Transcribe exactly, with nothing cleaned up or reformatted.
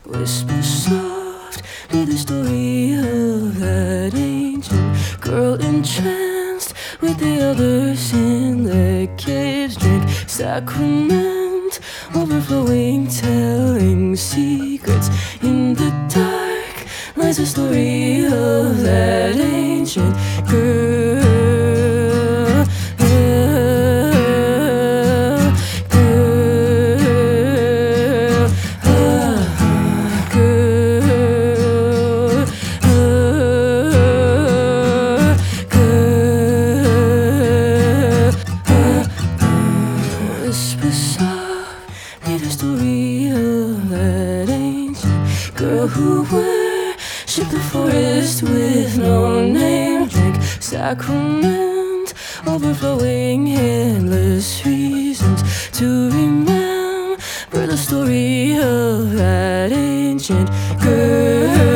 Whisper softly the story of that ancient girl entranced with the others in their caves. Drink sacrament, overflowing, telling secrets. In the dark lies the story of that ancient girl. Whisper softly the story of that ancient girl who worshipped the forest with no name. Drank sacrament, overflowing endless reasons to remember the story of that ancient girl.